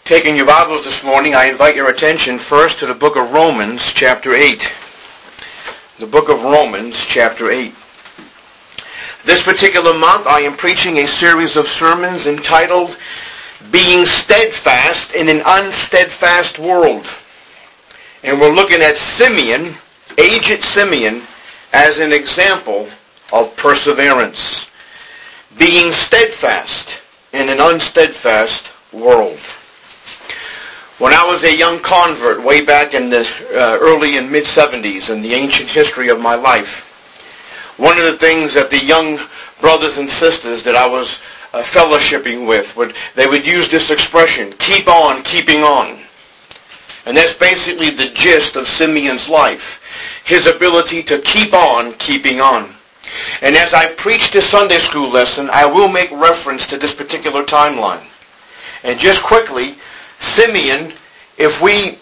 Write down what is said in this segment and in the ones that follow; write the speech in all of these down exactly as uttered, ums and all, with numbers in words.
Taking your Bibles this morning, I invite your attention first to the book of Romans, chapter eight. The book of Romans, chapter eight. This particular month, I am preaching a series of sermons entitled, Being Steadfast in an Unsteadfast World. And we're looking at Simeon, aged Simeon, as an example of perseverance. Being steadfast in an unsteadfast world. When I was a young convert way back in the uh, early and mid-seventies in the ancient history of my life, one of the things that the young brothers and sisters that I was uh, fellowshipping with, would they would use this expression, keep on keeping on. And that's basically the gist of Simeon's life, his ability to keep on keeping on. And as I preach this Sunday school lesson, I will make reference to this particular timeline. And just quickly, Simeon, if we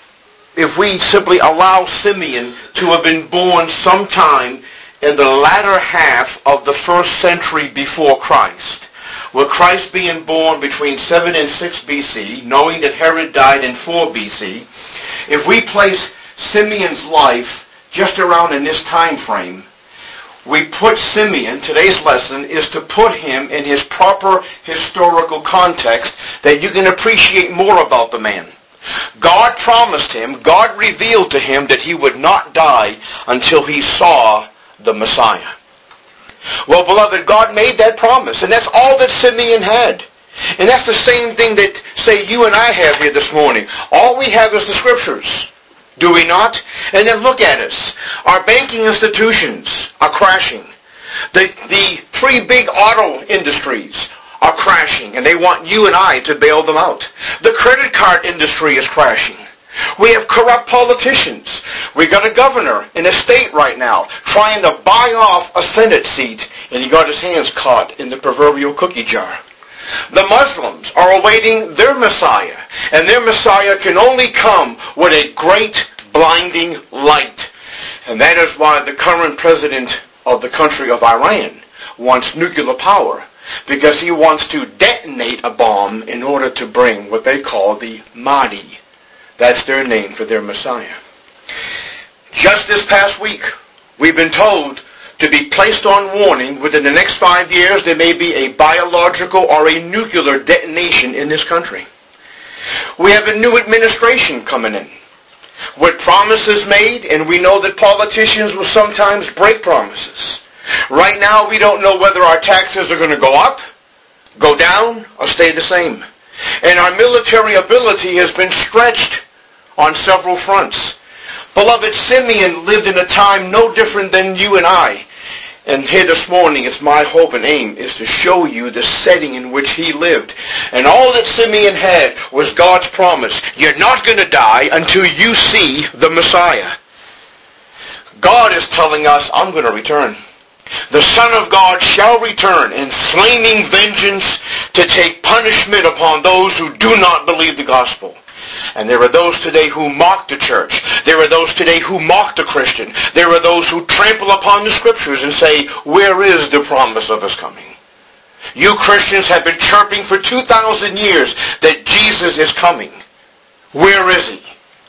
if we simply allow Simeon to have been born sometime in the latter half of the first century before Christ, with Christ being born between seven and six B C, knowing that Herod died in four B C, if we place Simeon's life just around in this time frame, we put Simeon, today's lesson, is to put him in his proper historical context that you can appreciate more about the man. God promised him, God revealed to him that he would not die until he saw the Messiah. Well, beloved, God made that promise, and that's all that Simeon had. And that's the same thing that, say, you and I have here this morning. All we have is the Scriptures. Do we not? And then look at us. Our banking institutions are crashing. The, the three big auto industries are crashing, and they want you and I to bail them out. The credit card industry is crashing. We have corrupt politicians. We got a governor in a state right now trying to buy off a Senate seat, and he got his hands caught in the proverbial cookie jar. The Muslims are awaiting their Messiah, and their Messiah can only come with a great blinding light. And that is why the current president of the country of Iran wants nuclear power, because he wants to detonate a bomb in order to bring what they call the Mahdi. That's their name for their Messiah. Just this past week, we've been told to be placed on warning within the next five years there may be a biological or a nuclear detonation in this country. We have a new administration coming in with promises made, and we know that politicians will sometimes break promises. Right now we don't know whether our taxes are going to go up, go down, or stay the same. And our military ability has been stretched on several fronts. Beloved, Simeon lived in a time no different than you and I. And here this morning, it's my hope and aim is to show you the setting in which he lived. And all that Simeon had was God's promise. You're not going to die until you see the Messiah. God is telling us, I'm going to return. The Son of God shall return in flaming vengeance to take punishment upon those who do not believe the gospel. And there are those today who mock the church. There are those today who mock the Christian. There are those who trample upon the Scriptures and say, where is the promise of his coming? You Christians have been chirping for two thousand years that Jesus is coming. Where is he?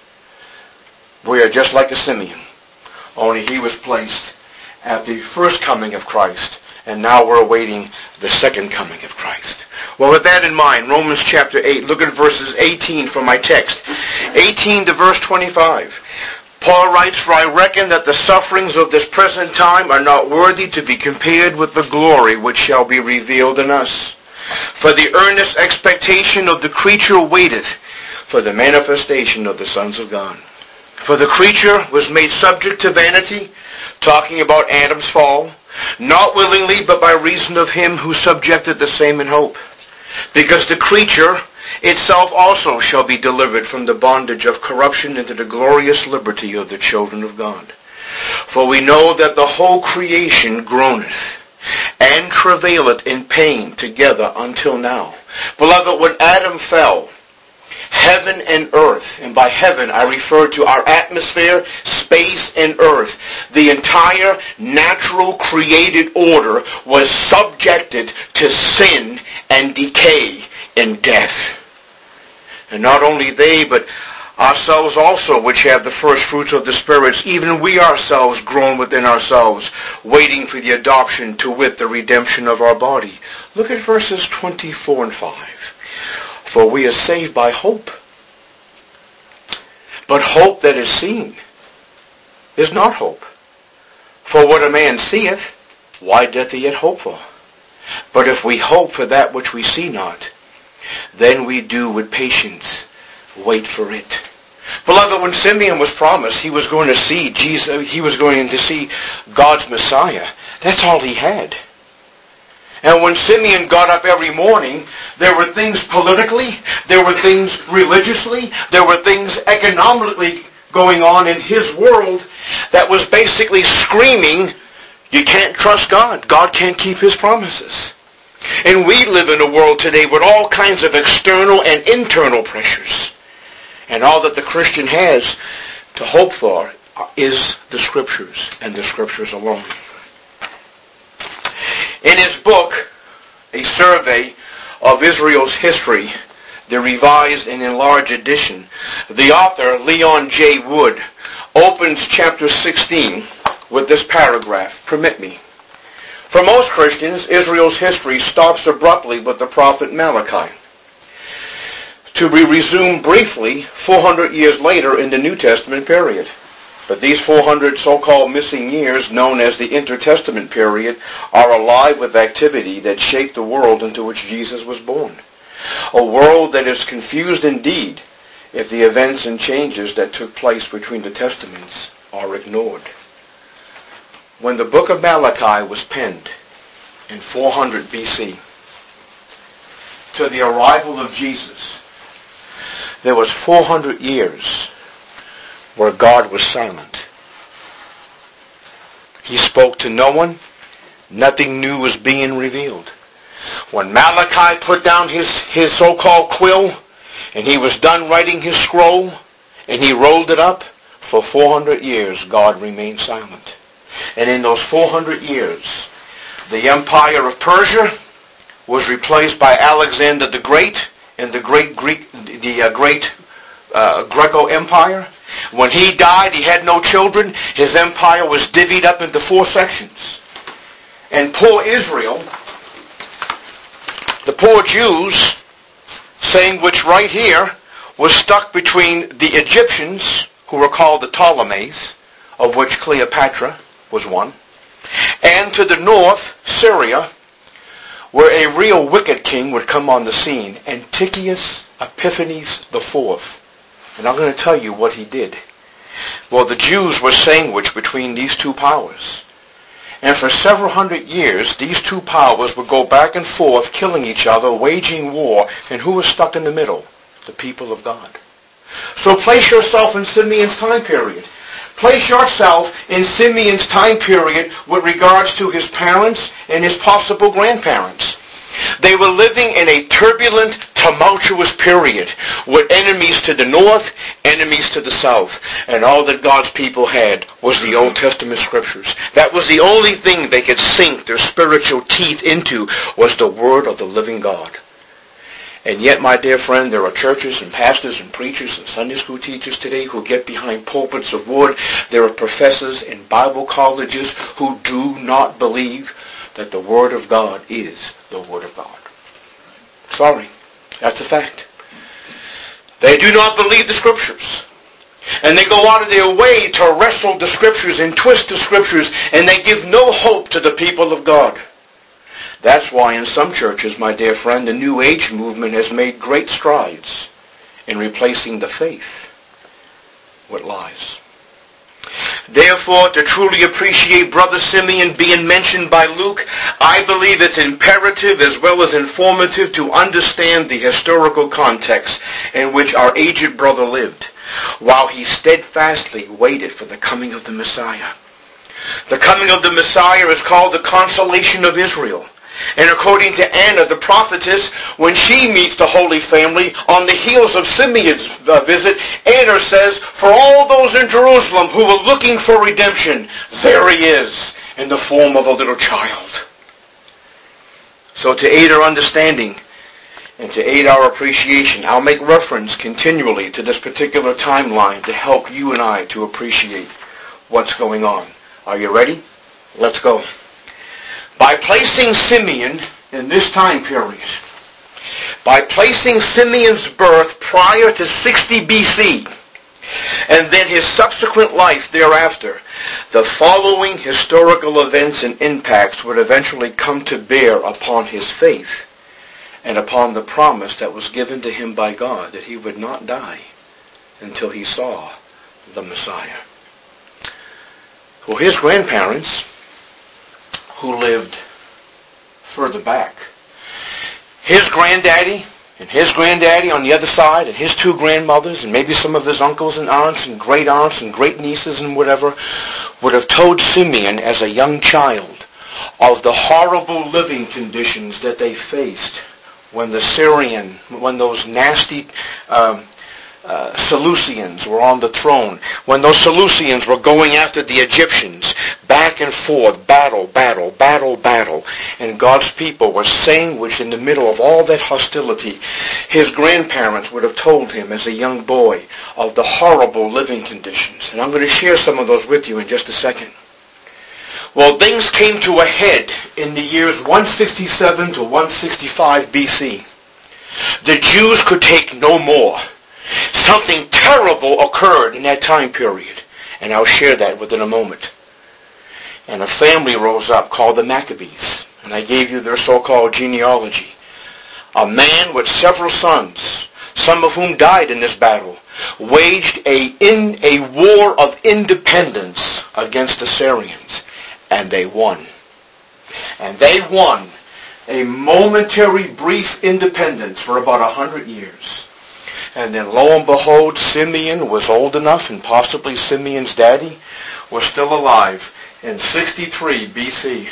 We are just like a Simeon, only he was placed at the first coming of Christ, and now we're awaiting the second coming of Christ. Well, with that in mind, Romans chapter eight, look at verses eighteen for my text. eighteen to verse twenty-five. Paul writes, For I reckon that the sufferings of this present time are not worthy to be compared with the glory which shall be revealed in us. For the earnest expectation of the creature waiteth for the manifestation of the sons of God. For the creature was made subject to vanity, talking about Adam's fall, not willingly, but by reason of him who subjected the same in hope. Because the creature itself also shall be delivered from the bondage of corruption into the glorious liberty of the children of God. For we know that the whole creation groaneth and travaileth in pain together until now. Beloved, when Adam fell, heaven and earth, and by heaven I refer to our atmosphere, space, and earth, the entire natural created order was subjected to sin and decay and death. And not only they, but ourselves also, which have the first fruits of the spirits, even we ourselves groan within ourselves, waiting for the adoption, to wit, the redemption of our body. Look at verses twenty-four and five. For we are saved by hope. But hope that is seen is not hope. For what a man seeth, why doth he yet hope for? But if we hope for that which we see not, then we do with patience wait for it. Beloved, when Simeon was promised he was going to see Jesus, he was going to see God's Messiah, that's all he had. And when Simeon got up every morning, there were things politically, there were things religiously, there were things economically going on in his world that was basically screaming, you can't trust God. God can't keep his promises. And we live in a world today with all kinds of external and internal pressures. And all that the Christian has to hope for is the Scriptures, and the Scriptures alone. In his book, A Survey of Israel's History, the Revised and Enlarged Edition, the author, Leon J. Wood, opens chapter sixteen with this paragraph. Permit me. For most Christians, Israel's history stops abruptly with the prophet Malachi, to be resumed briefly four hundred years later in the New Testament period. But these four hundred so-called missing years, known as the intertestament period, are alive with activity that shaped the world into which Jesus was born. A world that is confused indeed if the events and changes that took place between the testaments are ignored. When the book of Malachi was penned in four hundred B C, to the arrival of Jesus, there was four hundred years where God was silent. He spoke to no one. Nothing new was being revealed. When Malachi put down his, his so-called quill, and he was done writing his scroll, and he rolled it up, for four hundred years God remained silent. And in those four hundred years, the empire of Persia was replaced by Alexander the Great and the great Greek, the uh, great uh, Greco Empire. When he died, he had no children. His empire was divvied up into four sections. And poor Israel, the poor Jews, saying which right here, was stuck between the Egyptians, who were called the Ptolemies, of which Cleopatra was one, and to the north, Syria, where a real wicked king would come on the scene, Antiochus Epiphanes the Fourth. And I'm going to tell you what he did. Well, the Jews were sandwiched between these two powers. And for several hundred years, these two powers would go back and forth, killing each other, waging war. And who was stuck in the middle? The people of God. So place yourself in Simeon's time period. Place yourself in Simeon's time period with regards to his parents and his possible grandparents. They were living in a turbulent, tumultuous period with enemies to the north, enemies to the south. And all that God's people had was the Old Testament Scriptures. That was the only thing they could sink their spiritual teeth into, was the Word of the living God. And yet, my dear friend, there are churches and pastors and preachers and Sunday school teachers today who get behind pulpits of wood. There are professors in Bible colleges who do not believe that the Word of God is the Word of God. Sorry, that's a fact. They do not believe the Scriptures. And they go out of their way to wrestle the Scriptures and twist the Scriptures, and they give no hope to the people of God. That's why in some churches, my dear friend, the New Age movement has made great strides in replacing the faith with lies. Therefore, to truly appreciate Brother Simeon being mentioned by Luke, I believe it's imperative as well as informative to understand the historical context in which our aged brother lived, while he steadfastly waited for the coming of the Messiah. The coming of the Messiah is called the consolation of Israel. And according to Anna, the prophetess, when she meets the Holy Family on the heels of Simeon's uh, visit, Anna says, for all those in Jerusalem who were looking for redemption, there he is in the form of a little child. So to aid our understanding, And to aid our appreciation, I'll make reference continually to this particular timeline to help you and I to appreciate what's going on. Are you ready? Let's go. By placing Simeon in this time period, by placing Simeon's birth prior to sixty B C, and then his subsequent life thereafter, the following historical events and impacts would eventually come to bear upon his faith and upon the promise that was given to him by God that he would not die until he saw the Messiah. Well, his grandparents, who lived further back, his granddaddy and his granddaddy on the other side, and his two grandmothers, and maybe some of his uncles and aunts and great aunts and great nieces and whatever, would have told Simeon as a young child of the horrible living conditions that they faced when the Syrian, when those nasty um, uh, Seleucians were on the throne, when those Seleucians were going after the Egyptians, back and forth, battle, battle, battle, battle, and God's people were sandwiched in the middle of all that hostility. His grandparents would have told him as a young boy of the horrible living conditions. And I'm going to share some of those with you in just a second. Well, things came to a head in the years one sixty-seven to one sixty-five B C. The Jews could take no more. Something terrible occurred in that time period, and I'll share that within a moment. And a family rose up called the Maccabees, and I gave you their so-called genealogy. A man with several sons, some of whom died in this battle, waged a, in, a war of independence against the Syrians. And they won. And they won a momentary brief independence for about a hundred years. And then lo and behold, Simeon was old enough, and possibly Simeon's daddy was still alive in sixty-three B C.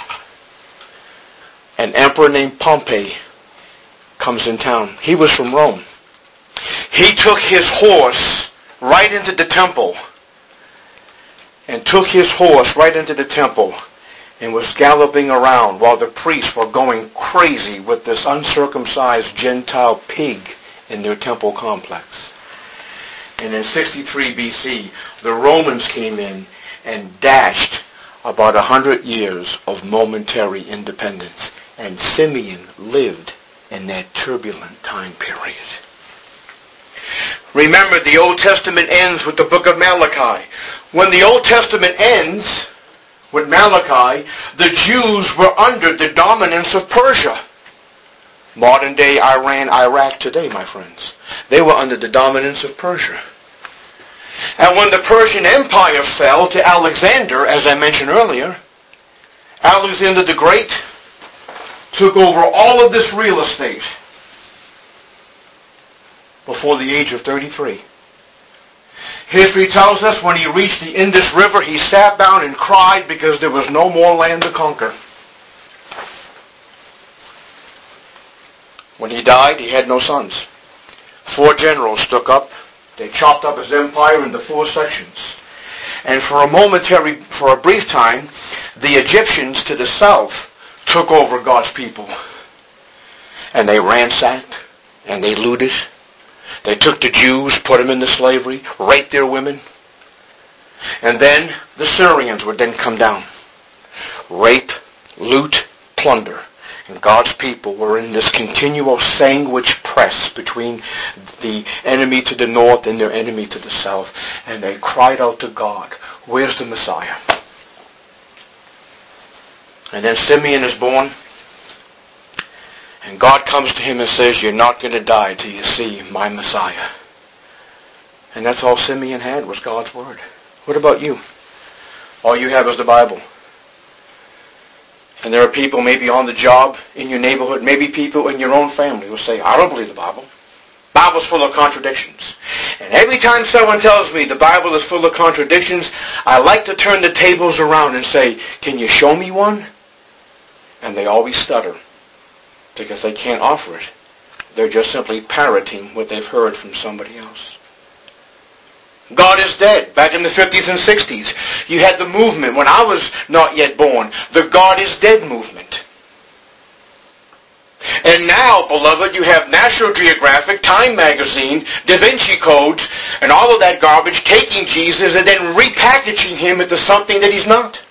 An emperor named Pompey comes in town. He was from Rome. He took his horse right into the temple and took his horse right into the temple and was galloping around while the priests were going crazy with this uncircumcised Gentile pig in their temple complex. And in sixty-three B C, the Romans came in and dashed about a hundred years of momentary independence. And Simeon lived in that turbulent time period. Remember, the Old Testament ends with the book of Malachi. When the Old Testament ends with Malachi, the Jews were under the dominance of Persia. Modern day Iran, Iraq today, my friends. They were under the dominance of Persia. And when the Persian Empire fell to Alexander, as I mentioned earlier, Alexander the Great took over all of this real estate before the age of thirty-three. History tells us when he reached the Indus River, he sat down and cried because there was no more land to conquer. When he died, he had no sons. Four generals took up. They chopped up his empire into four sections. And for a momentary, for a brief time, the Egyptians to the south took over God's people. And they ransacked, and they looted. They took the Jews, put them into slavery, raped their women. And then the Syrians would then come down. Rape, loot, plunder. And God's people were in this continual sandwich press between the enemy to the north and their enemy to the south. And they cried out to God, "Where's the Messiah?" And then Simeon is born. And God comes to him and says, "You're not going to die till you see my Messiah." And that's all Simeon had was God's word. What about you? All you have is the Bible. And there are people maybe on the job, in your neighborhood, maybe people in your own family who say, "I don't believe the Bible. The Bible's full of contradictions." And every time someone tells me the Bible is full of contradictions, I like to turn the tables around and say, "Can you show me one?" And they always stutter because they can't offer it. They're just simply parroting what they've heard from somebody else. God is dead. Back in the fifties and sixties, you had the movement, when I was not yet born, the God is dead movement. And now, beloved, you have National Geographic, Time Magazine, Da Vinci Codes, and all of that garbage taking Jesus and then repackaging him into something that he's not.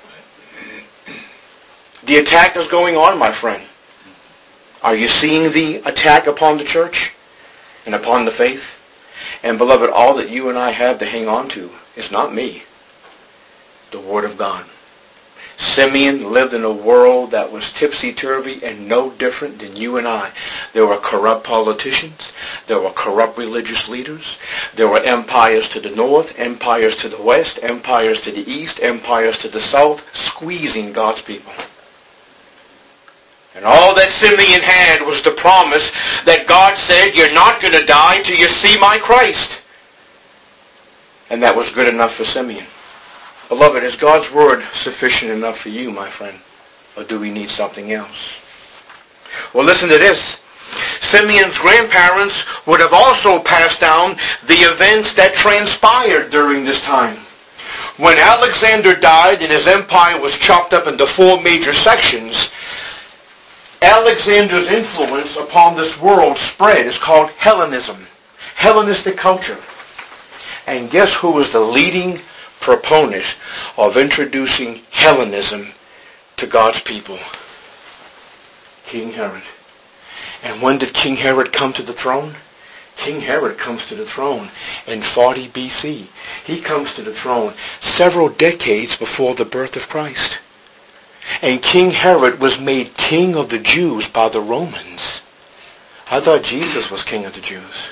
The attack is going on, my friend. Are you seeing the attack upon the church and upon the faith? And beloved, all that you and I have to hang on to is not me. The Word of God. Simeon lived in a world that was tipsy-turvy and no different than you and I. There were corrupt politicians. There were corrupt religious leaders. There were empires to the north, empires to the west, empires to the east, empires to the south, squeezing God's people. And all that Simeon had was the promise that God said, you're not going to die till you see my Christ. And that was good enough for Simeon. Beloved, is God's word sufficient enough for you, my friend? Or do we need something else? Well, listen to this. Simeon's grandparents would have also passed down the events that transpired during this time. When Alexander died and his empire was chopped up into four major sections, Alexander's influence upon this world spread. It's called Hellenism, Hellenistic culture. And guess who was the leading proponent of introducing Hellenism to God's people? King Herod. And when did King Herod come to the throne? King Herod comes to the throne in forty B C. He comes to the throne several decades before the birth of Christ. And King Herod was made king of the Jews by the Romans. I thought Jesus was king of the Jews.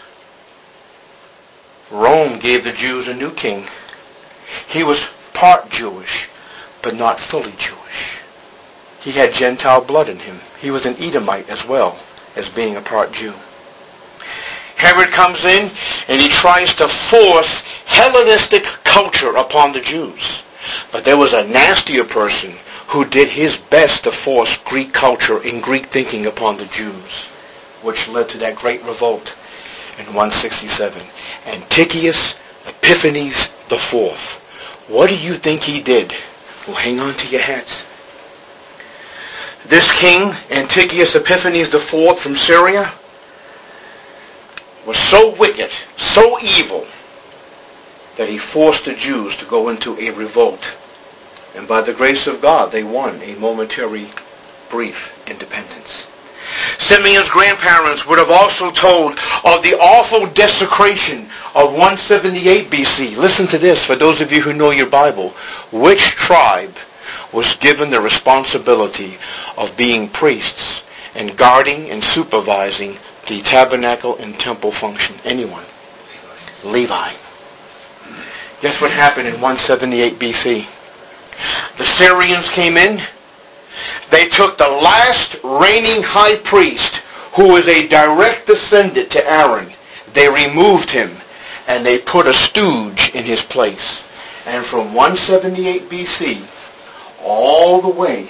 Rome gave the Jews a new king. He was part Jewish, but not fully Jewish. He had Gentile blood in him. He was an Edomite as well as being a part Jew. Herod comes in and he tries to force Hellenistic culture upon the Jews. But there was a nastier person who did his best to force Greek culture and Greek thinking upon the Jews, which led to that great revolt in one sixty-seven. Antiochus Epiphanes the Fourth. What do you think he did? Well, hang on to your hats. This king, Antiochus Epiphanes the Fourth from Syria, was so wicked, so evil, that he forced the Jews to go into a revolt. And by the grace of God, they won a momentary, brief independence. Simeon's grandparents would have also told of the awful desecration of one seventy-eight B C. Listen to this, for those of you who know your Bible. Which tribe was given the responsibility of being priests and guarding and supervising the tabernacle and temple function? Anyone? Levi. Guess what happened in one seventy-eight B C? The Syrians came in. They took the last reigning high priest, who was a direct descendant to Aaron. They removed him, and they put a stooge in his place. And from one seventy-eight B C, all the way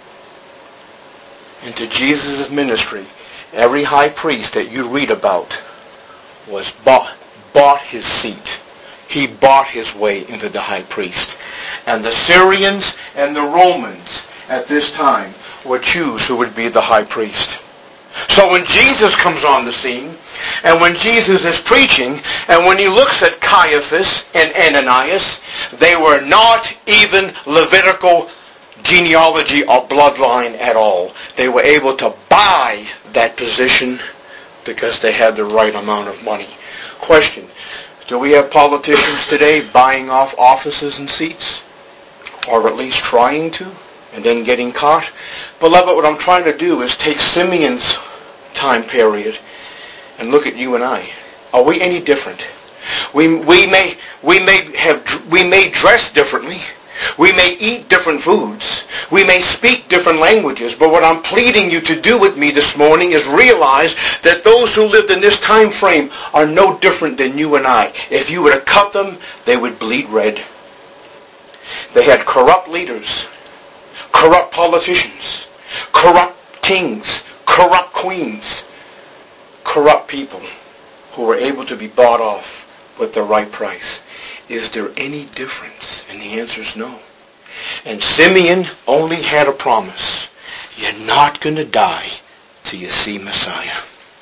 into Jesus' ministry, every high priest that you read about was bought, bought his seat. He bought his way into the high priest. And the Syrians and the Romans at this time would choose who would be the high priest. So when Jesus comes on the scene, and when Jesus is preaching, and when he looks at Caiaphas and Ananias, they were not even Levitical genealogy or bloodline at all. They were able to buy that position because they had the right amount of money. Question: do we have politicians today buying off offices and seats? Or at least trying to, and then getting caught? Beloved, what I'm trying to do is take Simeon's time period and look at you and I. Are we any different? We we may we may have we may dress differently. We may eat different foods. We may speak different languages. But what I'm pleading you to do with me this morning is realize that those who lived in this time frame are no different than you and I. If you were to cut them, they would bleed red. They had corrupt leaders, corrupt politicians, corrupt kings, corrupt queens, corrupt people who were able to be bought off with the right price. Is there any difference? And the answer is no. And Simeon only had a promise. You're not going to die till you see Messiah.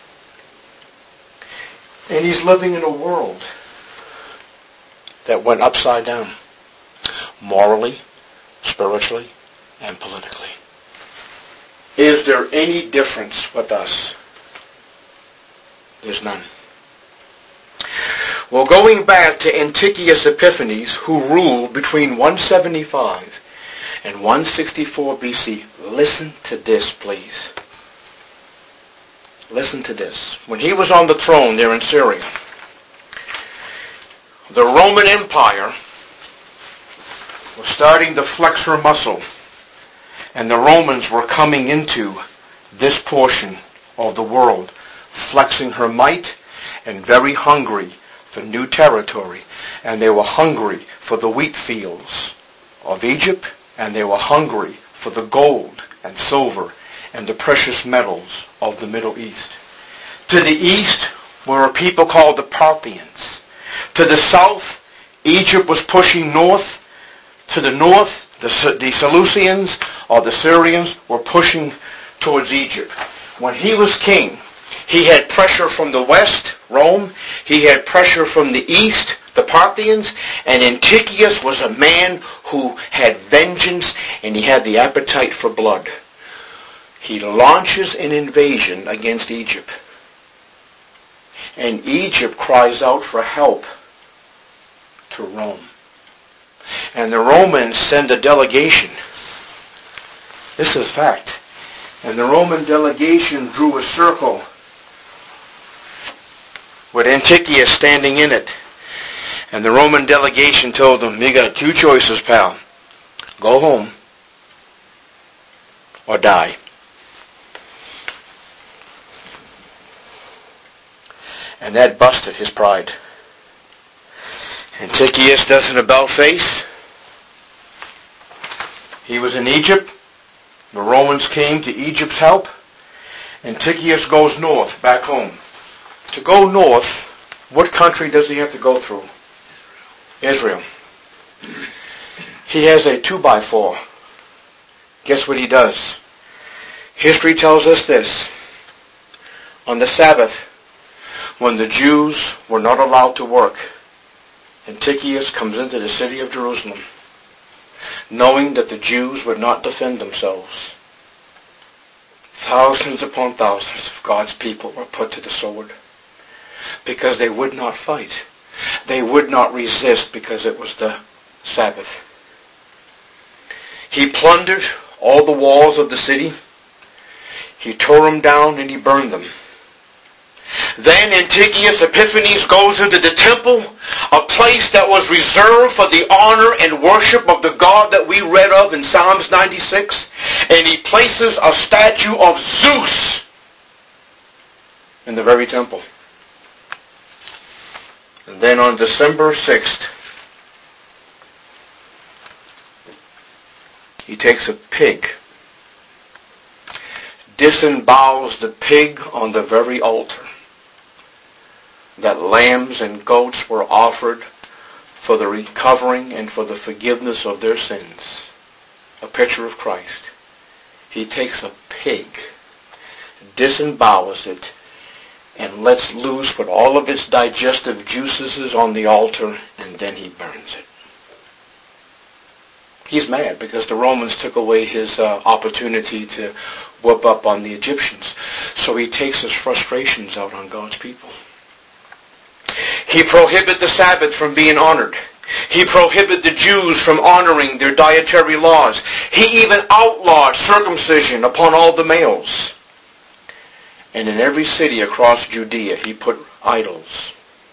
And he's living in a world that went upside down, morally, spiritually, and politically. Is there any difference with us? There's none. Well, going back to Antiochus Epiphanes, who ruled between one seventy-five and one sixty-four B C, listen to this, please. Listen to this. When he was on the throne there in Syria, the Roman Empire was starting to flex her muscle, and the Romans were coming into this portion of the world, flexing her might and very hungry for new territory. And they were hungry for the wheat fields of Egypt, and they were hungry for the gold and silver and the precious metals of the Middle East. To the east were a people called the Parthians. To the south, Egypt was pushing north. To the north, the, the Seleucians or the Syrians were pushing towards Egypt. When he was king, he had pressure from the west, Rome. He had pressure from the east, the Parthians. And Antiochus was a man who had vengeance, and he had the appetite for blood. He launches an invasion against Egypt. And Egypt cries out for help to Rome. And the Romans send a delegation. This is fact. And the Roman delegation drew a circle with Antiochus standing in it. And the Roman delegation told him, you got two choices, pal. Go home or die. And that busted his pride. Antiochus does an about face. He was in Egypt. The Romans came to Egypt's help. Antiochus goes north, back home. To go north, what country does he have to go through? Israel. He has a two by four. Guess what he does? History tells us this. On the Sabbath, when the Jews were not allowed to work, Antiochus comes into the city of Jerusalem, knowing that the Jews would not defend themselves. Thousands upon thousands of God's people were put to the sword because they would not fight. They would not resist because it was the Sabbath. He plundered all the walls of the city. He tore them down and he burned them. Then Antiochus Epiphanes goes into the temple, a place that was reserved for the honor and worship of the God that we read of in Psalms ninety-six, and he places a statue of Zeus in the very temple. And then on December sixth, he takes a pig, disembowels the pig on the very altar that lambs and goats were offered for the recovering and for the forgiveness of their sins. A picture of Christ. He takes a pig, disembowels it, and lets loose what all of its digestive juices is on the altar, and then he burns it. He's mad because the Romans took away his uh, opportunity to whoop up on the Egyptians. So he takes his frustrations out on God's people. He prohibited the Sabbath from being honored. He prohibited the Jews from honoring their dietary laws. He even outlawed circumcision upon all the males. And in every city across Judea, he put idols.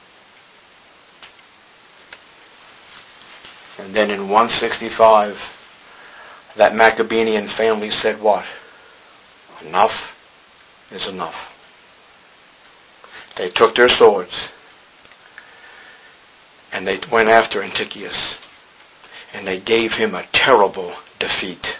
And then in one sixty-five, that Maccabean family said what? Enough is enough. They took their swords and they went after Antiochus, and they gave him a terrible defeat.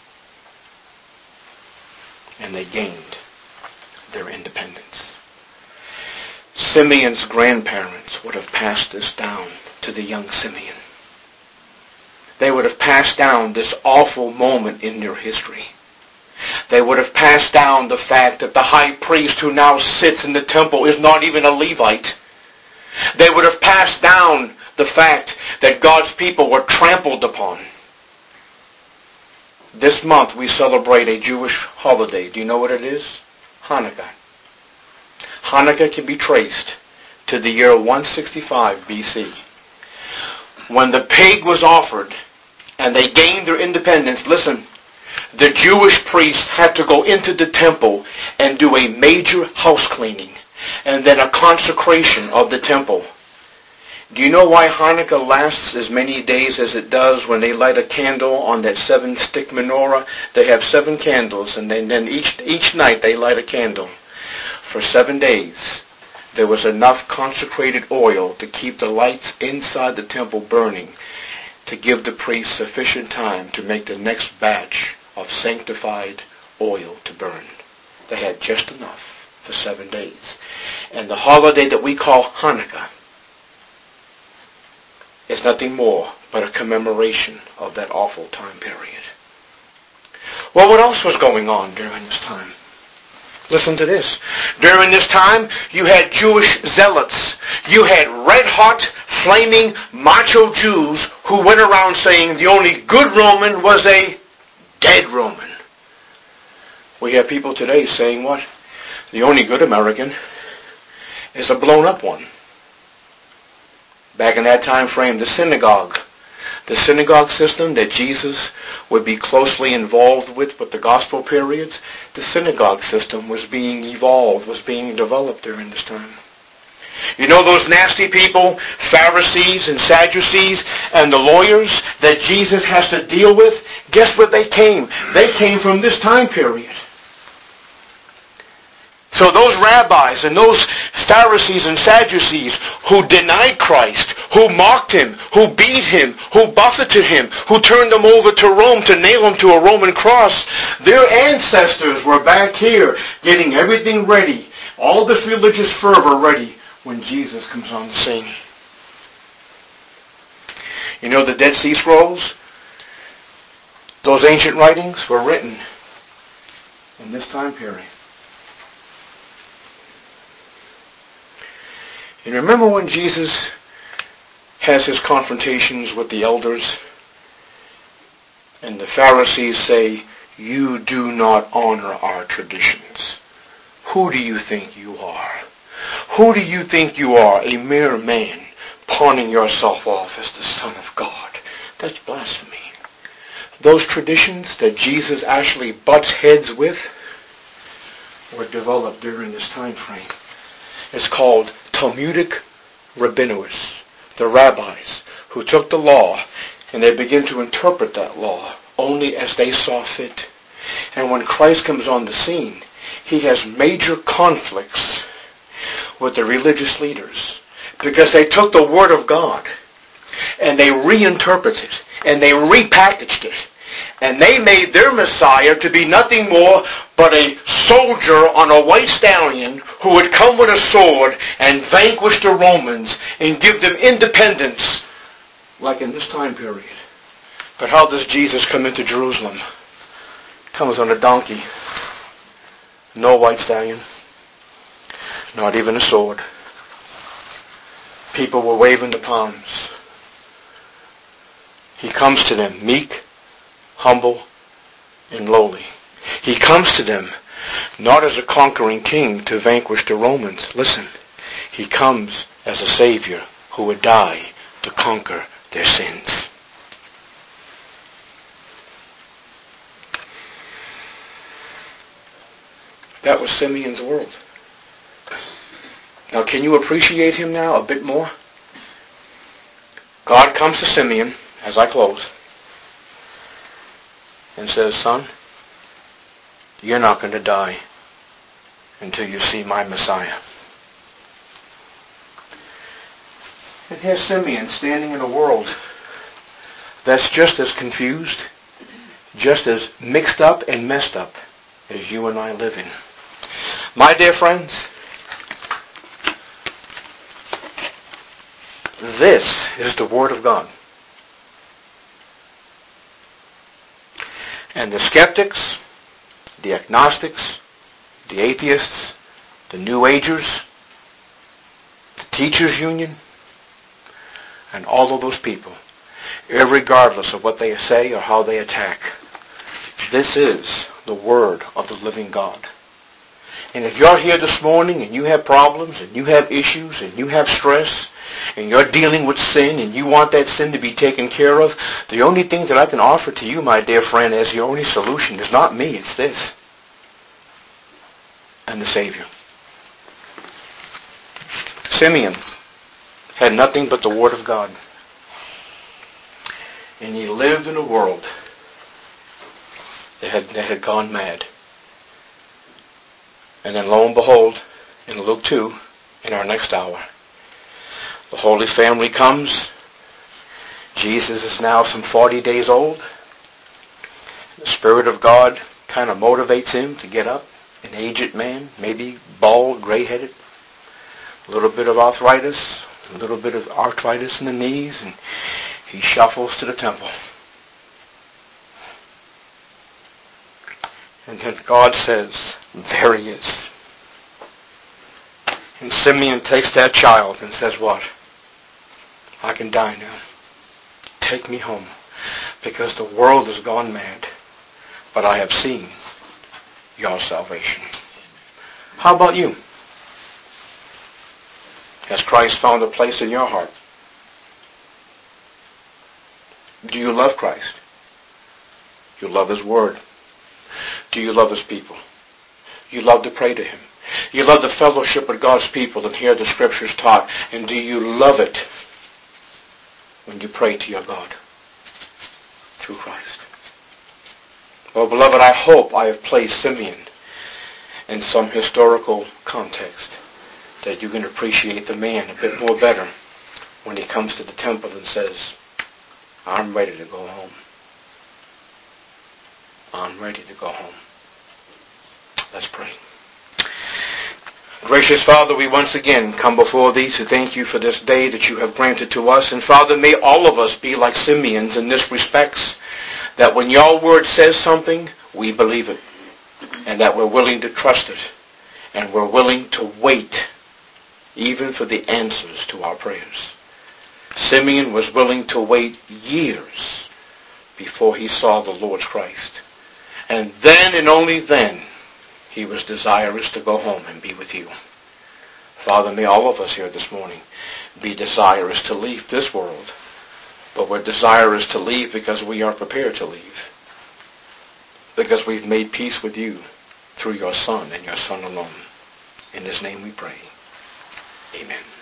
And they gained their independence. Simeon's grandparents would have passed this down to the young Simeon. They would have passed down this awful moment in their history. They would have passed down the fact that the high priest who now sits in the temple is not even a Levite. They would have passed down the fact that God's people were trampled upon. This month we celebrate a Jewish holiday. Do you know what it is? Hanukkah. Hanukkah can be traced to the year one sixty-five B C. When the pig was offered and they gained their independence, listen, the Jewish priests had to go into the temple and do a major house cleaning and then a consecration of the temple. Do you know why Hanukkah lasts as many days as it does when they light a candle on that seven-stick menorah? They have seven candles, and then, then each, each night they light a candle. For seven days, there was enough consecrated oil to keep the lights inside the temple burning, to give the priests sufficient time to make the next batch of sanctified oil to burn. They had just enough for seven days. And the holiday that we call Hanukkah is nothing more but a commemoration of that awful time period. Well, what else was going on during this time? Listen to this. During this time, you had Jewish zealots. You had red-hot, flaming, macho Jews who went around saying the only good Roman was a dead Roman. We have people today saying what? The only good American is a blown-up one. Back in that time frame, the synagogue, the synagogue system that Jesus would be closely involved with with the gospel periods, the synagogue system was being evolved, was being developed during this time. You know those nasty people, Pharisees and Sadducees and the lawyers that Jesus has to deal with? Guess where they came? They came from this time period. So those rabbis and those Pharisees and Sadducees who denied Christ, who mocked him, who beat him, who buffeted him, who turned him over to Rome to nail him to a Roman cross, their ancestors were back here getting everything ready, all this religious fervor ready when Jesus comes on the scene. You know the Dead Sea Scrolls? Those ancient writings were written in this time period. And remember when Jesus has his confrontations with the elders and the Pharisees say, "You do not honor our traditions. Who do you think you are? Who do you think you are, a mere man, pawning yourself off as the Son of God?" That's blasphemy. Those traditions that Jesus actually butts heads with were developed during this time frame. It's called Talmudic Rabbinus, the rabbis who took the law and they begin to interpret that law only as they saw fit. And when Christ comes on the scene, he has major conflicts with the religious leaders because they took the Word of God and they reinterpreted it and they repackaged it. And they made their Messiah to be nothing more but a soldier on a white stallion who would come with a sword and vanquish the Romans and give them independence like in this time period. But how does Jesus come into Jerusalem? He comes on a donkey. No white stallion. Not even a sword. People were waving the palms. He comes to them meek, humble, and lowly. He comes to them not as a conquering king to vanquish the Romans. Listen, he comes as a Savior who would die to conquer their sins. That was Simeon's world. Now, can you appreciate him now a bit more? God comes to Simeon, as I close, and says, "Son, you're not going to die until you see my Messiah." And here's Simeon standing in a world that's just as confused, just as mixed up and messed up as you and I live in. My dear friends, this is the Word of God. And the skeptics, the agnostics, the atheists, the New Agers, the Teachers Union, and all of those people, irregardless of what they say or how they attack. This is the Word of the living God. And if you're here this morning and you have problems and you have issues and you have stress and you're dealing with sin and you want that sin to be taken care of, the only thing that I can offer to you, my dear friend, as your only solution is not me, it's this. And the Savior. Simeon had nothing but the Word of God. And he lived in a world that had, that had gone mad. And then lo and behold, in Luke two, in our next hour, the Holy Family comes. Jesus is now some forty days old. The Spirit of God kind of motivates him to get up. An aged man, maybe bald, gray-headed, a little bit of arthritis, a little bit of arthritis in the knees, and he shuffles to the temple. And then God says, there he is. And Simeon takes that child and says, what? I can die now. Take me home, because the world has gone mad, but I have seen your salvation. How about you? Has Christ found a place in your heart? Do you love Christ? Do you love His Word? Do you love His people? You love to pray to Him. You love the fellowship with God's people and hear the Scriptures taught. And do you love it when you pray to your God through Christ? Well, beloved, I hope I have placed Simeon in some historical context, that you can appreciate the man a bit more better when he comes to the temple and says, I'm ready to go home. I'm ready to go home. Let's pray. Gracious Father, we once again come before Thee to thank You for this day that You have granted to us. And Father, may all of us be like Simeons in this respect, that when Your Word says something, we believe it, and that we're willing to trust it, and we're willing to wait even for the answers to our prayers. Simeon was willing to wait years before he saw the Lord's Christ. And then and only then he was desirous to go home and be with You. Father, may all of us here this morning be desirous to leave this world, but we're desirous to leave because we are prepared to leave, because we've made peace with You through Your Son and Your Son alone. In His name we pray. Amen.